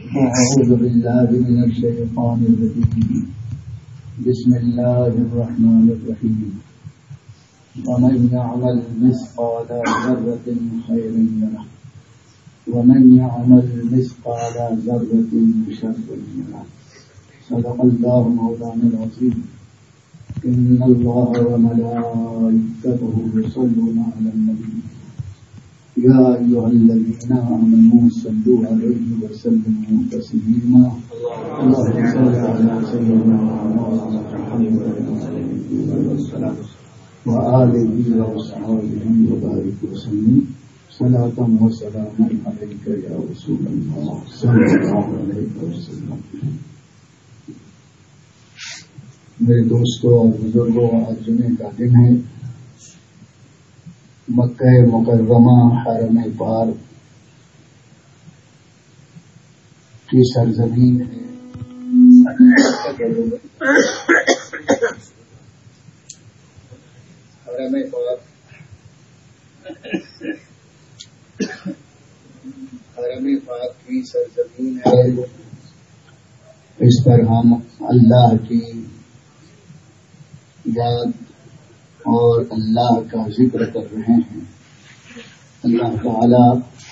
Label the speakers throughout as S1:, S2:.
S1: أعوذ بالله من الشيطان الرجيم. بسم الله الرحمن الرحيم. ومن يعمل مثقال ذرة خيرا يره ومن يعمل مثقال ذرة شرا يره. صدق الله مولانا العظيم. إن الله وملائكته يصلون على النبي يا أيها الذين آمنوا صلوا عليه وسلموا تسليما. اللهم صل على سيدنا محمد وآله وصحبه وبارك وسلم صلاة وسلاما عليك يا رسول الله صلى الله عليه وسلم. میرے دوستوں اور بزرگوں، آج جمعے کا دن ہے. مکہ مکرمہ حرم پاک کی سرزمین ہے. حرم پاک کی سرزمین ہے. اس پر ہم اللہ کی یاد اور اللہ کا ذکر کر رہے ہیں. اللہ تعالی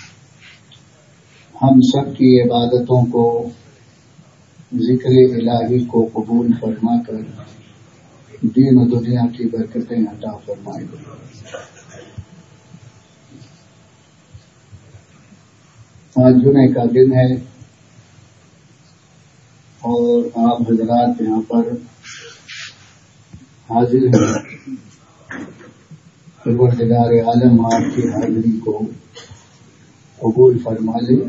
S1: ہم سب کی عبادتوں کو، ذکر الہی کو قبول فرما کر دین و دنیا کی برکتیں عطا فرمائے. آج جمعے کا دن ہے اور آپ حضرات یہاں پر حاضر ہیں. پروردگار عالم آپ کی حاضری کو قبول فرما لے.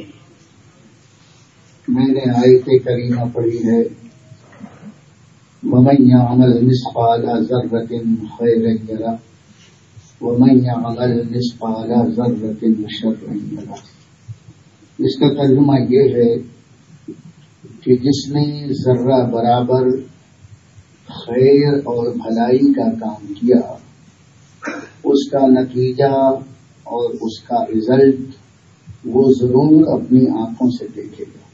S1: میں نے آیت کریمہ پڑھی ہے، وَمَن يَعْمَلْ مِثْقَالَ ذَرَّةٍ خَيْرًا يَرَهُ وَمَن يَعْمَلْ مِثْقَالَ ذَرَّةٍ شَرًّا يَرَهُ. اس کا ترجمہ یہ ہے کہ جس نے ذرہ برابر خیر اور بھلائی کا کام کیا، اس کا نتیجہ اور اس کا رزلٹ وہ ضرور اپنی آنکھوں سے دیکھے گا.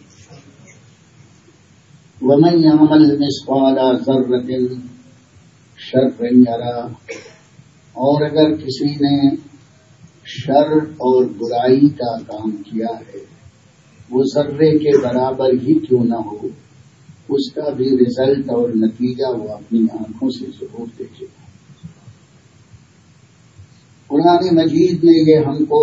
S1: وَمَن يَعْمَلْ مِثْقَالَ ذَرَّةٍ شَرًّا يَرَهُ. اور اگر کسی نے شر اور برائی کا کام کیا ہے، وہ ذرے کے برابر ہی کیوں نہ ہو، اس کا بھی رزلٹ اور نتیجہ وہ اپنی آنکھوں سے ضرور دیکھے گا. قرآن مجید نے یہ ہم کو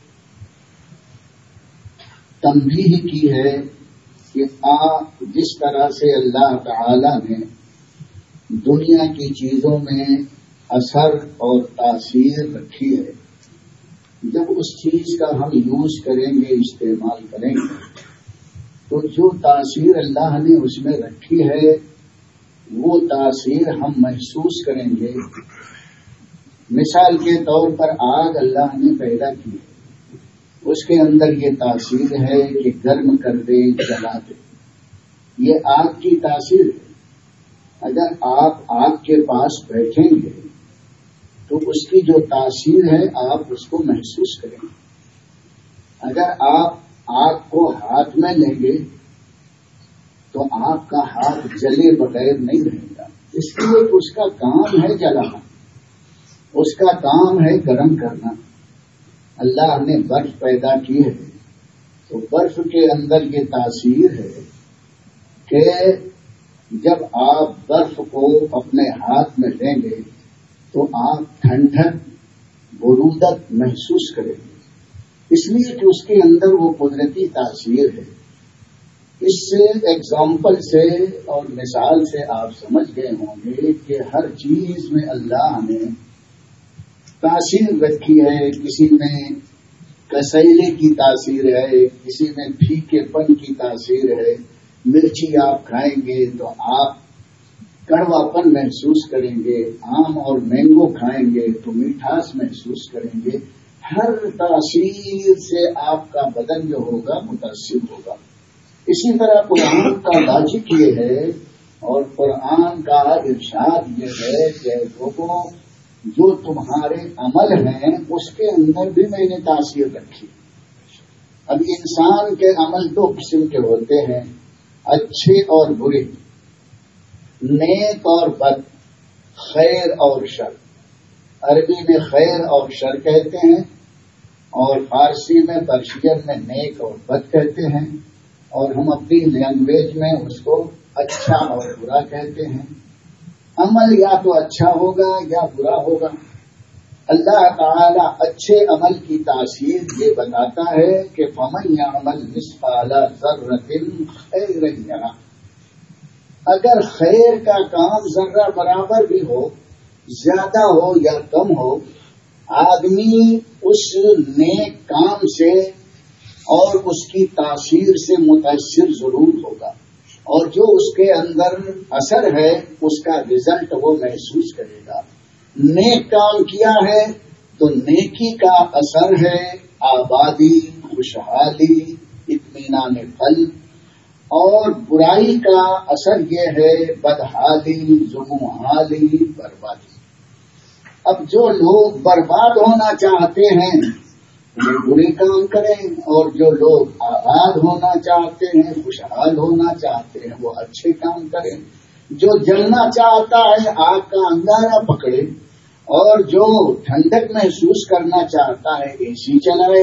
S1: تنبیہ کی ہے کہ جس طرح سے اللہ تعالی نے دنیا کی چیزوں میں اثر اور تاثیر رکھی ہے، جب اس چیز کا ہم یوز کریں گے، استعمال کریں گے، تو جو تاثیر اللہ نے اس میں رکھی ہے وہ تاثیر ہم محسوس کریں گے. مثال کے طور پر آگ اللہ نے پیدا کی، اس کے اندر یہ تاثیر ہے کہ گرم کر دے، جلا دے. یہ آگ کی تاثیر ہے. اگر آپ آگ کے پاس بیٹھیں گے تو اس کی جو تاثیر ہے آپ اس کو محسوس کریں گے. اگر آپ آگ کو ہاتھ میں لیں گے تو آپ کا ہاتھ جلے بغیر نہیں رہے گا، اس لیے اس کا کام ہے جلانا، اس کا کام ہے گرم کرنا. اللہ نے برف پیدا کی ہے تو برف کے اندر یہ تاثیر ہے کہ جب آپ برف کو اپنے ہاتھ میں لیں گے تو آپ ٹھنڈک، برودت محسوس کریں گے، اس لیے کہ اس کے اندر وہ قدرتی تاثیر ہے. اس سے ایگزامپل سے اور مثال سے آپ سمجھ گئے ہوں گے کہ ہر چیز میں اللہ نے تاثیر رکھی ہے. کسی میں کسیلے کی تاثیر ہے، کسی میں پھیکے پن کی تاثیر ہے. مرچی آپ کھائیں گے تو آپ کڑوا پن محسوس کریں گے، آم اور مینگو کھائیں گے تو میٹھاس محسوس کریں گے. ہر تاثیر سے آپ کا بدن جو ہوگا متاثر ہوگا. اسی طرح قرآن کا لاجک یہ ہے اور قرآن کا ارشاد یہ ہے کہ لوگوں جو تمہارے عمل ہیں اس کے اندر بھی میں نے تاثیر رکھی. اب انسان کے عمل دو قسم کے ہوتے ہیں، اچھے اور برے، نیک اور بد، خیر اور شر۔ عربی میں خیر اور شر کہتے ہیں، اور فارسی میں پرشین میں نیک اور بد کہتے ہیں، اور ہم اپنی لینگویج میں اس کو اچھا اور برا کہتے ہیں۔ عمل یا تو اچھا ہوگا یا برا ہوگا۔ اللہ تعالی اچھے عمل کی تاثیر یہ بتاتا ہے کہ فمن یعمل مثقال ذرۃ خیرا یرہ، اگر خیر کا کام ذرہ برابر بھی ہو، زیادہ ہو یا کم ہو، آدمی اس نیک کام سے اور اس کی تاثیر سے متاثر ضرور ہوگا، اور جو اس کے اندر اثر ہے اس کا رزلٹ وہ محسوس کرے گا۔ نیک کام کیا ہے تو نیکی کا اثر ہے آبادی، خوشحالی، اطمینان قلب، اور برائی کا اثر یہ ہے بدحالی، ذموحالی، بربادی۔ اب جو لوگ برباد ہونا چاہتے ہیں وہ برے کام کریں، اور جو لوگ آباد ہونا چاہتے ہیں، خوشحال ہونا چاہتے ہیں، وہ اچھے کام کریں۔ جو جلنا چاہتا ہے آگ کا انگارہ پکڑے، اور جو ٹھنڈک محسوس کرنا چاہتا ہے اے سی چلائے۔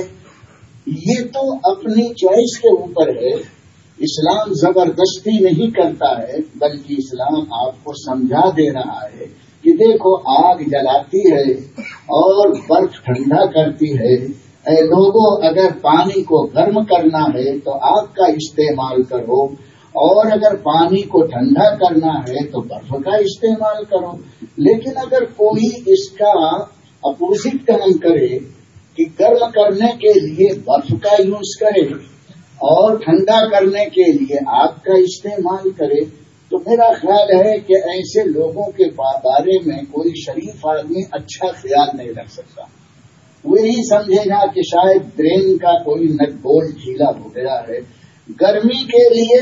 S1: یہ تو اپنی چوائس کے اوپر ہے۔ اسلام زبردستی نہیں کرتا ہے، بلکہ اسلام آپ کو سمجھا دے رہا ہے کہ دیکھو آگ جلاتی ہے اور برف ٹھنڈا کرتی ہے۔ اے لوگوں، اگر پانی کو گرم کرنا ہے تو آگ کا استعمال کرو، اور اگر پانی کو ٹھنڈا کرنا ہے تو برف کا استعمال کرو۔ لیکن اگر کوئی اس کا اپوزٹ کام کرے کہ گرم کرنے کے لیے برف کا یوز کرے اور ٹھنڈا کرنے کے لیے آگ کا استعمال کرے، تو میرا خیال ہے کہ ایسے لوگوں کے بارے میں کوئی شریف آدمی اچھا خیال نہیں رکھ سکتا۔ وہ یہی سمجھے گا کہ شاید برین کا کوئی نٹ بولٹ ڈھیلا ہو گیا ہے۔ گرمی کے لیے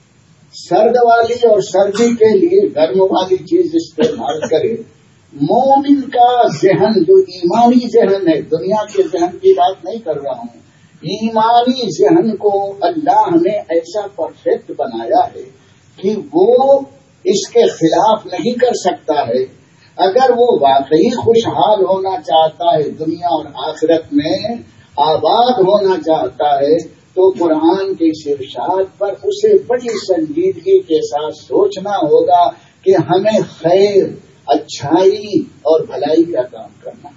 S1: سرد والی اور سردی کے لیے گرم والی چیز استعمال کرے۔ مومن کا ذہن جو ایمانی ذہن ہے، دنیا کے ذہن کی بات نہیں کر رہا ہوں، ایمانی ذہن کو اللہ نے ایسا پرفیکٹ بنایا ہے کہ وہ اس کے خلاف نہیں کر سکتا ہے۔ اگر وہ واقعی خوشحال ہونا چاہتا ہے، دنیا اور آخرت میں آباد ہونا چاہتا ہے، تو قرآن کے اس ارشاد پر اسے بڑی سنجیدگی کے ساتھ سوچنا ہوگا کہ ہمیں خیر، اچھائی اور بھلائی کا کام کرنا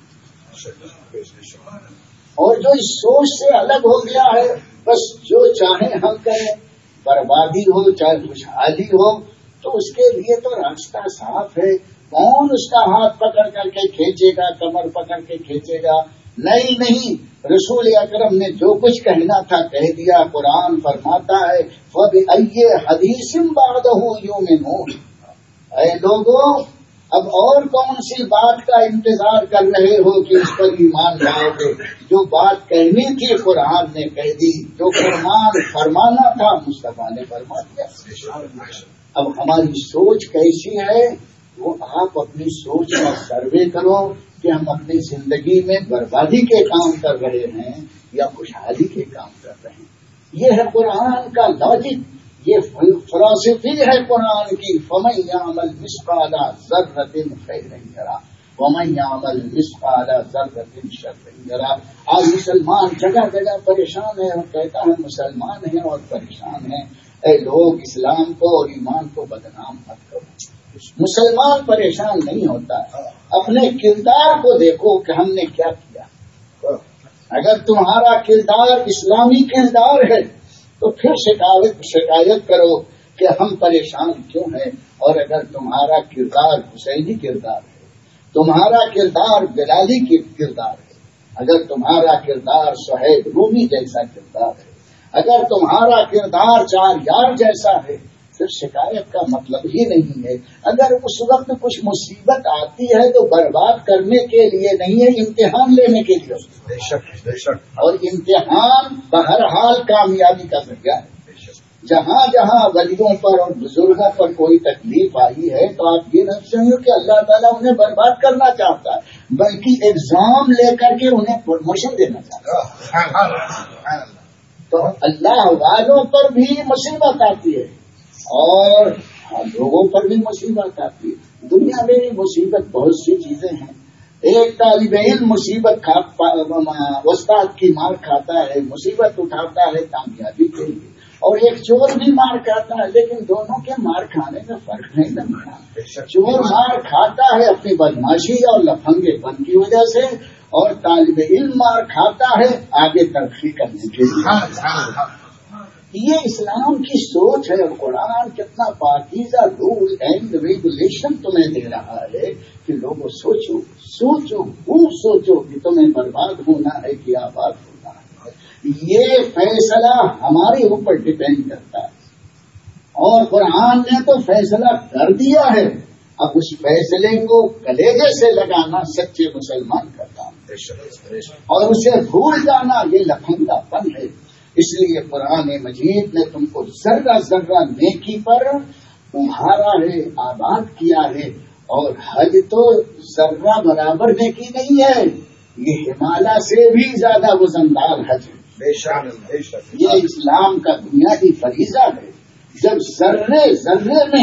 S1: ہے۔ اور جو اس سوچ سے الگ ہو گیا ہے، بس جو چاہیں ہم کریں، بربادی ہو چاہے خوشحالی ہو، تو اس کے لیے تو راستہ صاف ہے۔ کون اس کا ہاتھ پکڑ کر کے کھینچے گا، کمر پکڑ کے کھینچے گا؟ نہیں، رسول اکرم نے جو کچھ کہنا تھا کہہ دیا۔ قرآن فرماتا ہے فَبِأَيِّ حَدِيثٍ بَعْدَهُ يُؤْمِنُونَ، اے لوگوں، اب اور کون سی بات کا انتظار کر رہے ہو کہ اس پر ایمان لاؤ گے؟ جو بات کہنی تھی قرآن نے کہہ دی، جو فرمان فرمانا تھا مصطفیٰ نے فرما دیا۔ اب ہماری سوچ کیسی ہے وہ آپ اپنی سوچ کا سروے کرو کہ ہم اپنی زندگی میں بربادی کے کام کر رہے ہیں یا خوشحالی کے کام کر رہے ہیں۔ یہ ہے قرآن کا لاجک، یہ فلسفی ہے قرآن کی۔ فَمَن يَعْمَلْ مِثْقَالَ ذَرَّةٍ خَيْرًا يَرَهُ وَمَن يَعْمَلْ مِثْقَالَ ذَرَّةٍ شَرًّا يَرَهُ۔ آج مسلمان جگہ جگہ پریشان ہے اور کہتا ہے مسلمان ہیں اور پریشان ہیں۔ اے لوگ، اسلام کو اور ایمان کو بدنام مت کرو۔ مسلمان پریشان نہیں ہوتا، اپنے کردار کو دیکھو کہ ہم نے کیا کیا۔ اگر تمہارا کردار اسلامی کردار ہے تو پھر شکایت کرو کہ ہم پریشان کیوں ہیں، اور اگر تمہارا کردار حسینی کردار ہے، تمہارا کردار بلالی کی کردار ہے، اگر تمہارا کردار صہیب رومی جیسا کردار ہے، اگر تمہارا کردار چار یار جیسا ہے، پھر شکایت کا مطلب ہی نہیں ہے۔ اگر اس وقت کچھ مصیبت آتی ہے تو برباد کرنے کے لیے نہیں ہے، امتحان لینے کے لیے۔ بے شک، اور امتحان بہرحال کامیابی کا ذریعہ ہے۔ جہاں جہاں ولیوں پر اور بزرگوں پر کوئی تکلیف آئی ہے تو آپ یہ نہ سمجھو کہ اللہ تعالیٰ انہیں برباد کرنا چاہتا ہے، بلکہ ایگزام لے کر کے انہیں پروموشن دینا چاہتا ہے۔ تو اللہ والوں پر بھی مصیبت آتی ہے اور لوگوں پر بھی مصیبت آتی ہے. دنیا میں مصیبت بہت سی چیزیں ہیں. ایک طالب علم مصیبت استاد کی مار کھاتا ہے, مصیبت اٹھاتا ہے کامیابی کے لیے, اور ایک چور بھی مار کھاتا ہے, لیکن دونوں کے مار کھانے میں فرق نہیں لگتا. چور مار کھاتا ہے اپنی بدماشی اور لفنگے پن کی وجہ سے, اور طالب علم مار کھاتا ہے آگے ترقی کرنے کے لیے. یہ اسلام کی سوچ ہے. اور قرآن کتنا پاکیزہ رول اینڈ ریگولیشن تمہیں دے رہا ہے کہ لوگوں سوچو سوچو خوب سوچو کہ تمہیں برباد ہونا ہے کہ آباد ہونا ہے. یہ فیصلہ ہمارے اوپر ڈپینڈ کرتا ہے, اور قرآن نے تو فیصلہ کر دیا ہے. اب اس فیصلے کو کلیجے سے لگانا سچے مسلمان کا کام ہے, اور اسے بھول جانا یہ لفنگا پن ہے. اس لیے قرآن مجید نے تم کو ذرہ ذرہ نیکی پر ابھارا ہے, آباد کیا ہے. اور حج تو ذرہ برابر نیکی نہیں ہے, یہ ہمالیہ سے بھی زیادہ وزندار حج ہے. بے شک یہ اسلام کا بنیادی فریضہ ہے. جب ذرے ذرے میں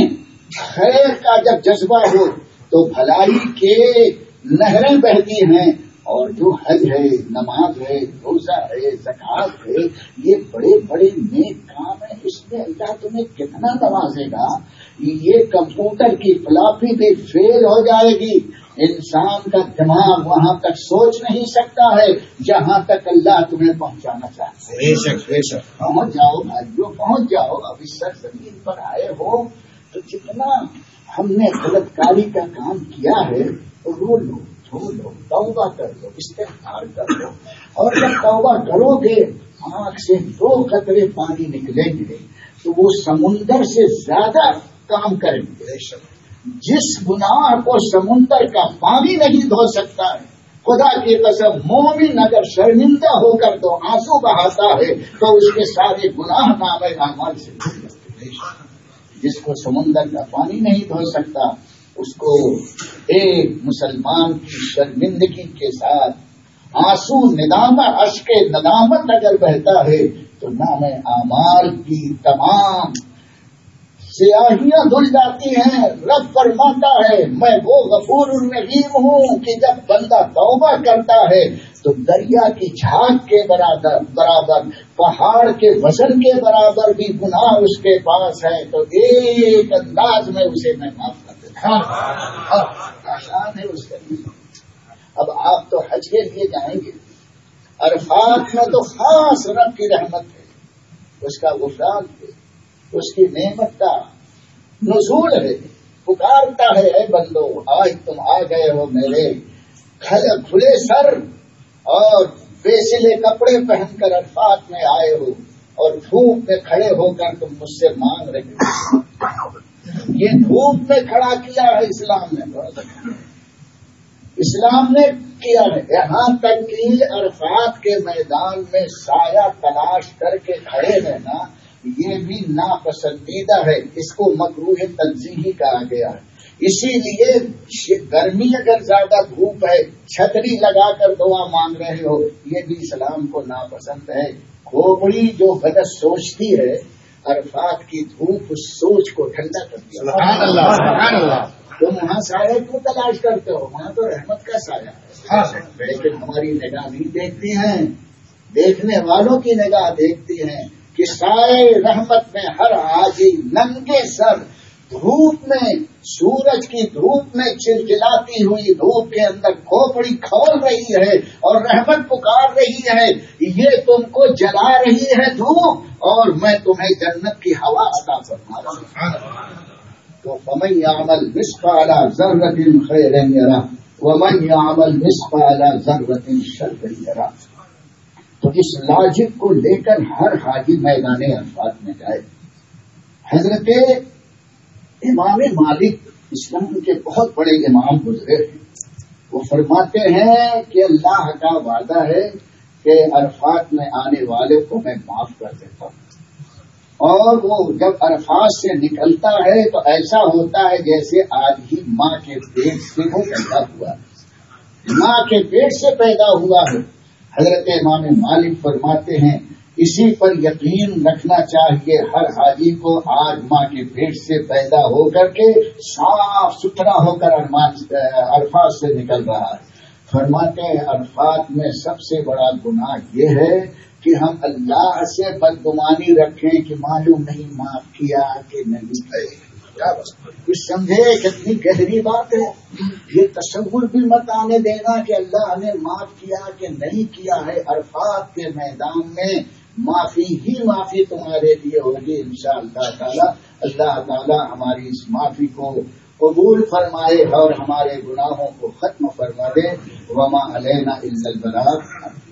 S1: خیر کا جب جذبہ ہو تو بھلائی کے نہریں بہتی ہیں. اور جو حج ہے, نماز ہے, روزہ ہے, زکوٰۃ ہے, یہ بڑے بڑے نیک کام ہیں. اس میں اللہ تمہیں کتنا نوازے گا. یہ کمپیوٹر کی فلاپی بھی فیل ہو جائے گی, انسان کا دماغ وہاں تک سوچ نہیں سکتا ہے جہاں تک اللہ تمہیں پہنچانا چاہتا ہے. پہنچ جاؤ بھائیو, پہنچ جاؤ. اب اس سرزمین پر آئے ہو تو جتنا ہم نے غلط کاری کا کام کیا ہے رو لو, چھوڑ لو, توبہ کر لو, استغفار کر لو. اور جب توبہ کرو گے آنکھ سے 2 قطرے پانی نکلیں گے تو وہ سمندر سے زیادہ کام کریں گے. جس گناہ کو سمندر کا پانی نہیں دھو سکتا ہے, خدا کی قسم مومن اگر شرمندہ ہو کر تو آنسو بہاتا ہے تو اس کے سارے گناہ نامے اعمال سے دھل جاتے ہیں. جس کو سمندر کا پانی نہیں دھو سکتا اس کو ایک مسلمان کی شرمندگی کے ساتھ آنسو ندامت اشک ندامت اگر بہتا ہے تو نام اعمال کی تمام سیاہیاں دھل جاتی ہیں. رب فرماتا ہے میں وہ غفور الرحیم ہوں کہ جب بندہ توبہ کرتا ہے تو دریا کی جھاگ کے برابر پہاڑ کے وزن کے برابر بھی گناہ اس کے پاس ہے تو ایک انداز میں اسے میں معاف کر دیتا ہوں. آسان ہے اس کے لیے. اب آپ تو حج کے لیے جائیں گے, عرفات میں تو خاص رب کی رحمت ہے, اس کا غفران ہے, اس کی نعمت کا نزول ہے. پکارتا ہے اے بندو آج تم آ گئے ہو میرے کھلے سر اور بیسلے کپڑے پہن کر عرفات میں آئے ہو اور دھوپ میں کھڑے ہو کر تم مجھ سے مانگ رہے ہو. یہ دھوپ میں کھڑا کیا ہے اسلام نے, اسلام نے کیا ہے. یہاں تک کہ عرفات کے میدان میں سایہ تلاش کر کے کھڑے رہنا یہ بھی ناپسندیدہ ہے, اس کو مکروہ تنزیہی کہا گیا ہے. اسی لیے گرمی اگر زیادہ دھوپ ہے چھتری لگا کر دعا مانگ رہے ہو یہ بھی اسلام کو ناپسند ہے. کھوپڑی جو غلط سوچتی ہے عرفات کی دھوپ اس سوچ کو ٹھنڈا کرتی ہے. سبحان اللہ, سبحان اللہ. تم وہاں سایہ کیوں تلاش کرتے ہو, وہاں تو رحمت کا سایہ ہے. لیکن ہماری نگاہ نہیں دیکھتی ہیں, دیکھنے والوں کی نگاہ دیکھتی ہیں کہ سائے رحمت میں ہر حاجی ننگے سر دھوپ میں, سورج کی دھوپ میں چلچلاتی ہوئی دھوپ کے اندر کھوپڑی کھول رہی ہے اور رحمت پکار رہی ہے. یہ تم کو جلا رہی ہے دھوپ اور میں تمہیں جنت کی ہوا عطا فرما رہا ہوں. تو فمن يعمل مثقال ذرة خيرا يره ومن يعمل مثقال ذرة شرا يره. تو اس لاجک کو لے کر ہر حاجی میدان عرفات میں جائے. حضرت امام مالک اسلام کے بہت بڑے امام گزرے ہیں. وہ فرماتے ہیں کہ اللہ کا وعدہ ہے کہ عرفات میں آنے والے کو میں معاف کر دیتا ہوں. اور وہ جب عرفات سے نکلتا ہے تو ایسا ہوتا ہے جیسے آج ہی ماں کے پیٹ سے وہ پیدا ہوا ہے, ماں کے پیٹ سے پیدا ہوا ہے. حضرت امام مالک فرماتے ہیں اسی پر یقین رکھنا چاہیے ہر حاجی کو، آج ماں کے پیٹ سے پیدا ہو کر کے صاف ستھرا ہو کر عرفات سے نکل رہا ہے۔ فرماتے ہیں عرفات میں سب سے بڑا گناہ یہ ہے کہ ہم اللہ سے بدگمانی رکھیں کہ معلوم نہیں معاف کیا کہ نہیں ہے۔ کچھ سمجھے کتنی گہری بات ہے، یہ تصور بھی مت آنے دینا کہ اللہ نے معاف کیا کہ نہیں کیا ہے۔ عرفات کے میدان میں معافی ہی معافی تمہارے لیے ہوگی انشاءاللہ تعالی۔ اللہ تعالی ہماری اس معافی کو قبول فرمائے اور ہمارے گناہوں کو ختم فرما دے۔ وما علینا الا البلاغ۔